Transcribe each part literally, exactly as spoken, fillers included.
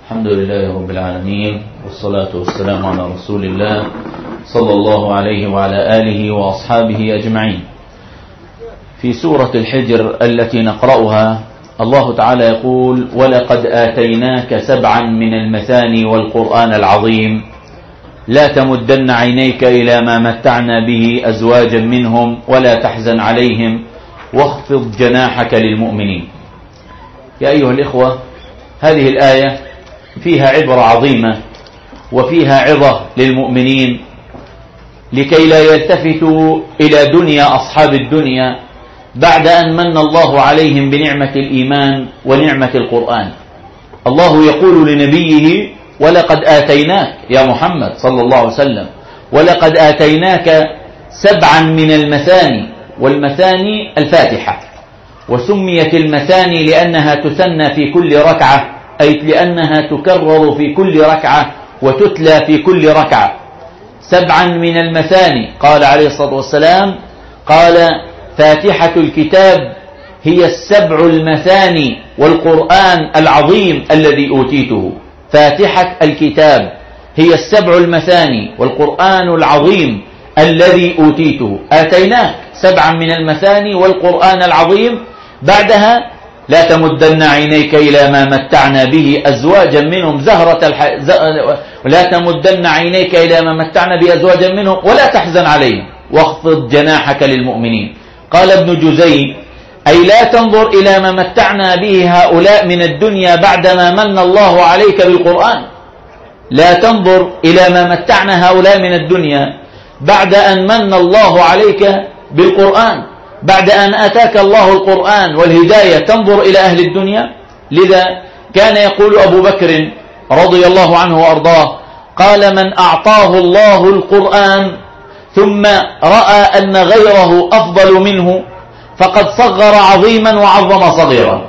الحمد لله رب العالمين، والصلاة والسلام على رسول الله صلى الله عليه وعلى آله وأصحابه أجمعين. في سورة الحجر التي نقرأها الله تعالى يقول: ولقد آتيناك سبعا من المثاني والقرآن العظيم لا تمدن عينيك إلى ما متعنا به أزواجا منهم ولا تحزن عليهم واخفض جناحك للمؤمنين. يا أيها الإخوة، هذه الآية فيها عبرة عظيمة وفيها عظة للمؤمنين لكي لا يلتفتوا إلى دنيا أصحاب الدنيا بعد أن من الله عليهم بنعمة الإيمان ونعمة القرآن. الله يقول لنبيه: ولقد آتيناك يا محمد صلى الله عليه وسلم، ولقد آتيناك سبعا من المثاني، والمثاني الفاتحة، وسميت المثاني لأنها تثنى في كل ركعة، أي لأنها تكرر في كل ركعة وتتلى في كل ركعة. سبعا من المثاني، قال عليه الصلاة والسلام، قال: فاتحة الكتاب هي السبع المثاني والقرآن العظيم الذي أوتيته. فاتحة الكتاب هي السبع المثاني والقرآن العظيم الذي أوتيته. آتيناك سبعا من المثاني والقرآن العظيم، بعدها: لا تمدن عينيك إلى ما متعنا به أزواجا منهم زهرة الح... ز... لا تمدن عينيك إلى ما متعنا به أزواجا منهم ولا تحزن عليهم واخفض جناحك للمؤمنين. قال ابن جزي: أي لا تنظر إلى ما متعنا به هؤلاء من الدنيا بعدما من الله عليك بالقرآن. لا تنظر إلى ما متعنا هؤلاء من الدنيا بعد أن من الله عليك بالقرآن، بعد أن أتاك الله القرآن والهداية تنظر إلى أهل الدنيا. لذا كان يقول أبو بكر رضي الله عنه وأرضاه، قال: من أعطاه الله القرآن ثم رأى أن غيره أفضل منه فقد صغر عظيما وعظم صغيرا.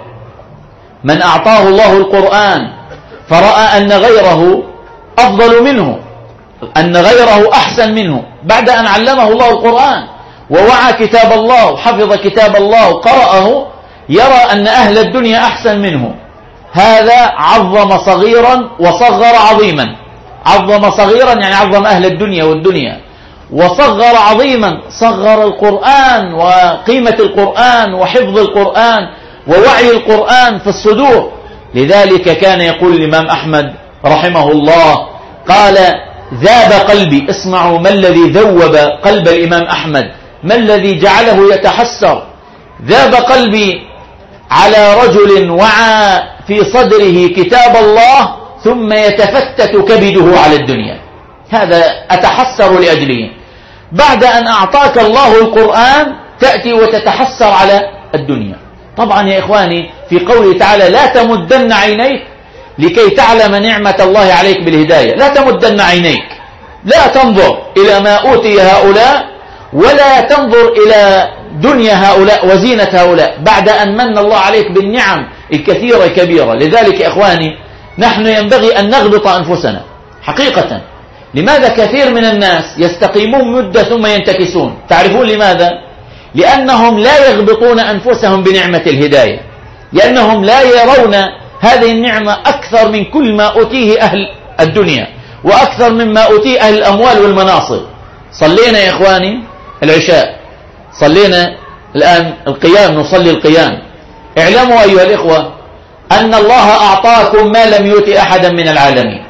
من أعطاه الله القرآن فرأى أن غيره أفضل منه، أن غيره أحسن منه، بعد أن علمه الله القرآن ووعى كتاب الله وحفظ كتاب الله وقرأه، يرى أن أهل الدنيا أحسن منه. هذا عظم صغيرا وصغر عظيما. عظم صغيرا يعني عظم أهل الدنيا والدنيا، وصغر عظيما صغر القرآن وقيمة القرآن وحفظ القرآن ووعي القرآن في الصدور. لذلك كان يقول الإمام أحمد رحمه الله، قال: ذاب قلبي. اسمعوا ما الذي ذوب قلب الإمام أحمد، ما الذي جعله يتحسر. ذاب قلبي على رجل وعى في صدره كتاب الله ثم يتفتت كبده على الدنيا. هذا أتحسر لأجله. بعد أن أعطاك الله القرآن تأتي وتتحسر على الدنيا. طبعا يا إخواني، في قوله تعالى: لا تمدن عينيك، لكي تعلم نعمة الله عليك بالهداية. لا تمدن عينيك، لا تنظر إلى ما أوتي هؤلاء ولا تنظر إلى دنيا هؤلاء وزينة هؤلاء بعد أن من الله عليك بالنعم الكثيرة الكبيرة. لذلك يا إخواني، نحن ينبغي أن نغبط أنفسنا حقيقة. لماذا كثير من الناس يستقيمون مدة ثم ينتكسون؟ تعرفون لماذا؟ لأنهم لا يغبطون أنفسهم بنعمة الهداية، لأنهم لا يرون هذه النعمة أكثر من كل ما أوتيه أهل الدنيا وأكثر مما أوتيه أهل الأموال والمناصب. صلينا يا إخواني العشاء، صلينا الآن القيام، نصلي القيام. اعلموا أيها الإخوة أن الله أعطاكم ما لم يؤت أحدا من العالمين.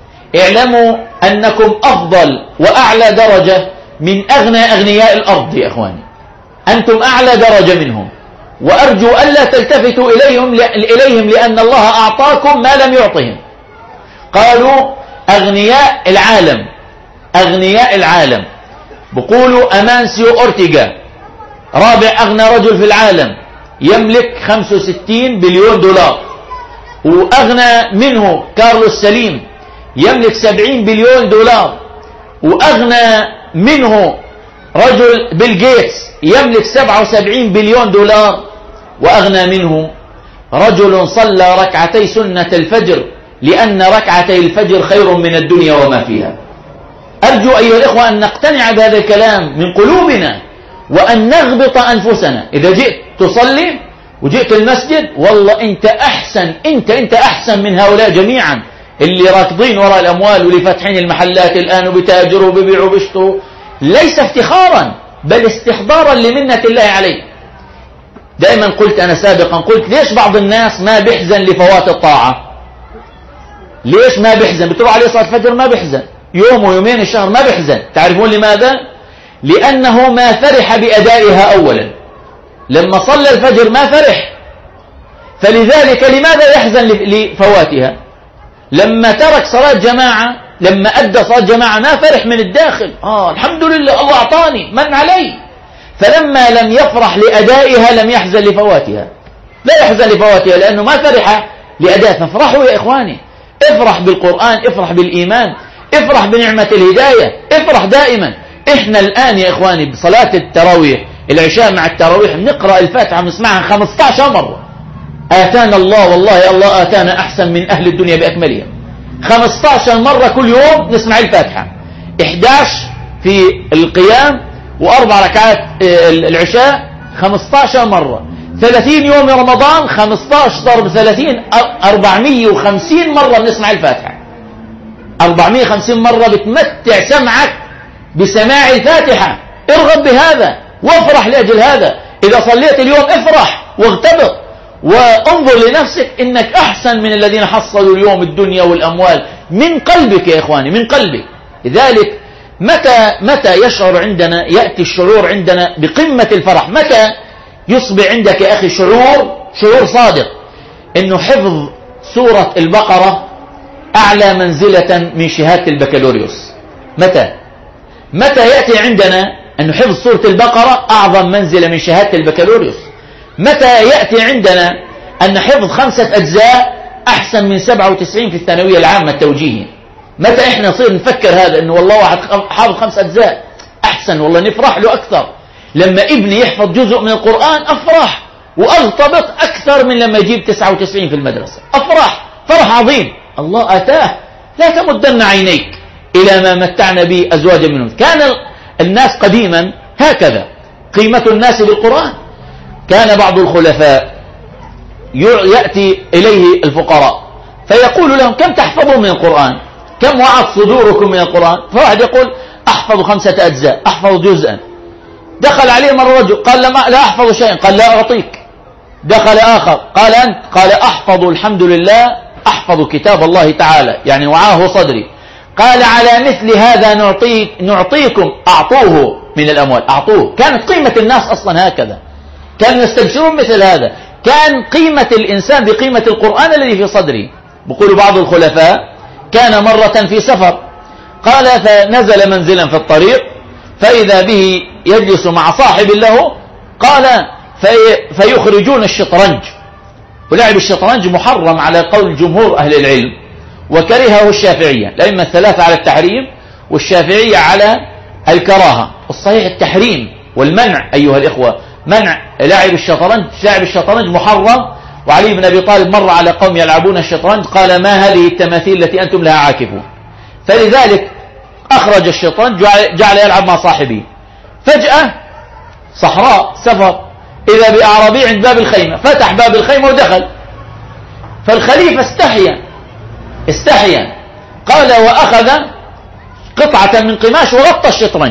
اعلموا أنكم أفضل وأعلى درجة من أغنى أغنياء الأرض يا إخواني. أنتم أعلى درجة منهم، وأرجو ألا تلتفتوا إليهم إليهم لأن الله أعطاكم ما لم يعطهم. قالوا أغنياء العالم، أغنياء العالم بقولوا أمانسيو أورتيغا رابع أغنى رجل في العالم، يملك خمسة وستين بليون دولار، وأغنى منه كارلوس سليم يملك سبعين بليون دولار، وأغنى منه رجل بيل جيتس يملك سبعة وسبعين بليون دولار، وأغنى منه رجل صلى ركعتي سنة الفجر لأن ركعتي الفجر خير من الدنيا وما فيها. أرجو أيها الإخوة أن نقتنع بهذا الكلام من قلوبنا وأن نغبط أنفسنا. إذا جئت تصلي وجئت المسجد، والله أنت أحسن، أنت أنت أحسن من هؤلاء جميعا، اللي راكضين وراء الأموال واللي فاتحين المحلات الآن وبتاجروا وبيبيعوا وبيشتروا، ليس افتخارا بل استحضارا لمنة الله عليه. دائما قلت أنا سابقا، قلت ليش بعض الناس ما بيحزن لفوات الطاعة؟ ليش ما بيحزن؟ بتروح عليه صلاة الفجر ما بيحزن، يوم ويومين الشهر ما بيحزن. تعرفون لماذا؟ لأنه ما فرح بأدائها أولا، لما صلى الفجر ما فرح، فلذلك لماذا يحزن لفواتها؟ لما ترك صلاة جماعة، لما أدى صلاة جماعة ما فرح من الداخل، آه الحمد لله الله أعطاني من علي. فلما لم يفرح لأدائها لم يحزن لفواتها، لا يحزن لفواتها لأنه ما فرح لأدائها. فافرحوا يا إخواني، افرح بالقرآن، افرح بالإيمان، افرح بنعمة الهداية، افرح دائما. احنا الآن يا إخواني بصلاة التراويح، العشاء مع التراويح بنقرأ الفاتحة ونسمعها خمسة عشر مرة. آتانا الله، والله الله آتانا أحسن من أهل الدنيا بأكملها. خمسة عشر مرة كل يوم نسمع الفاتحة، إحدى عشر في القيام وأربع ركعات العشاء خمسة عشر مرة. ثلاثين يوم رمضان خمسة عشر ضرب ثلاثين أربعمائة وخمسين مرة بنسمع الفاتحة. أربعمائة وخمسين مرة بتمتع سمعك بسماع الفاتحة. ارغب بهذا وافرح لأجل هذا. إذا صليت اليوم افرح واغتبط وانظر لنفسك إنك أحسن من الذين حصلوا اليوم الدنيا والأموال، من قلبك يا إخواني، من قلبك. لذلك متى متى يشعر عندنا، يأتي الشعور عندنا بقمة الفرح؟ متى يصبح عندك يا أخي شعور شعور صادق إنه حفظ سورة البقرة أعلى منزلة من شهادة البكالوريوس؟ متى متى يأتي عندنا أنه حفظ سورة البقرة أعظم منزلة من شهادة البكالوريوس؟ متى يأتي عندنا أن حفظ خمسة أجزاء أحسن من سبعة وتسعين في الثانوية العامة التوجيهي؟ متى إحنا نصير نفكر هذا أنه والله واحد حافظ خمسة أجزاء أحسن، والله نفرح له أكثر. لما ابني يحفظ جزء من القرآن أفرح وأغتبط أكثر من لما يجيب تسعة وتسعين في المدرسة. أفرح فرح عظيم، الله آتاه. لا تمدن عينيك إلى ما متعنا به أزواجا منهم. كان الناس قديما هكذا، قيمة الناس بالقرآن. كان بعض الخلفاء يأتي إليه الفقراء فيقول لهم كم تحفظون من القرآن؟ كم وعت صدوركم من القرآن؟ فواحد يقول أحفظ خمسة أجزاء، أحفظ جزءا. دخل عليه مرة رجل قال لا أحفظ شيئا، قال لا أعطيك. دخل آخر قال أنت، قال أحفظ الحمد لله، أحفظ كتاب الله تعالى، يعني وعاه صدري. قال على مثل هذا نعطيك نعطيكم، أعطوه من الأموال، أعطوه. كانت قيمة الناس أصلا هكذا، كانوا يستبشرون مثل هذا. كان قيمة الإنسان بقيمة القرآن الذي في صدره. بقول بعض الخلفاء كان مرة في سفر، قال فنزل منزلا في الطريق فإذا به يجلس مع صاحب له، قال في فيخرجون الشطرنج، ولعب الشطرنج محرم على قول جمهور أهل العلم، وكرهه الشافعية، الأئمة الثلاثة على التحريم والشافعية على الكراهة. الصحيح التحريم والمنع أيها الإخوة، منع لعب الشطرنج. لعب الشطرنج محرم، وعلي بن أبي طالب مر على قوم يلعبون الشطرنج قال ما هذه التماثيل التي أنتم لها عاكفون؟ فلذلك أخرج الشطرنج جعل يلعب مع صاحبه. فجأة صحراء سفر، إذا بأعرابي عند باب الخيمة، فتح باب الخيمة ودخل. فالخليفة استحيا استحيا قال وأخذ قطعة من قماش وغطى الشطرنج.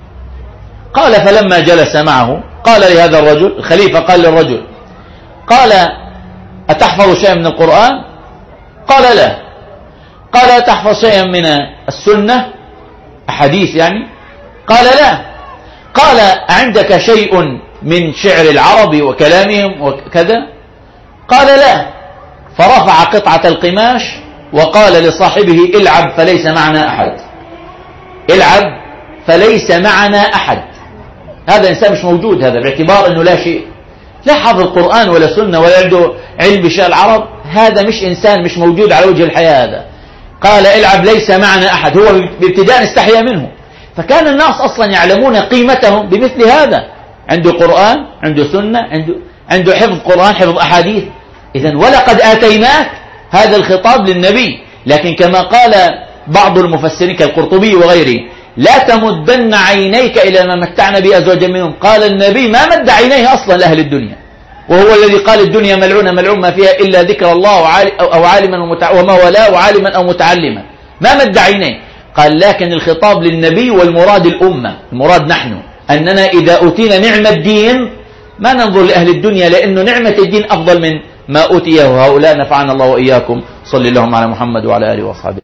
قال فلما جلس معه قال لهذا الرجل، الخليفة قال للرجل، قال أتحفظ شيئا من القرآن؟ قال لا. قال أتحفظ شيئا من السنة، أحاديث يعني؟ قال لا. قال عندك شيء من شعر العرب وكلامهم وكذا؟ قال لا. فرفع قطعة القماش وقال لصاحبه العب فليس معنا أحد، العب فليس معنا أحد. هذا إنسان مش موجود، هذا باعتبار أنه لا شيء، لا حافظ القرآن ولا سنة ولا عنده علم بشأن العرب، هذا مش إنسان، مش موجود على وجه الحياة هذا. قال العب ليس معنا أحد، هو بابتداء استحيا منه. فكان الناس أصلا يعلمون قيمتهم بمثل هذا، عنده قرآن، عنده سنة، عنده عنده حفظ قرآن، حفظ أحاديث. إذن ولقد آتيناك، هذا الخطاب للنبي. لكن كما قال بعض المفسرين كالقرطبي وغيره لا تمدن عينيك إلى ما متعنا به أزواجا منهم. قال النبي ما مد عينيه أصلا لأهل الدنيا، وهو الذي قال الدنيا ملعونة ملعون ما فيها إلا ذكر الله أو عالما وما ولا وعالما أو متعلما. ما مد عينيه، قال لكن الخطاب للنبي والمراد الأمة، المراد نحن، أننا إذا أوتينا نعمة الدين ما ننظر لأهل الدنيا، لأنه نعمة الدين أفضل من ما أوتيه هؤلاء. نفعنا الله وإياكم. صلى اللهم على محمد وعلى آله وأصحابه.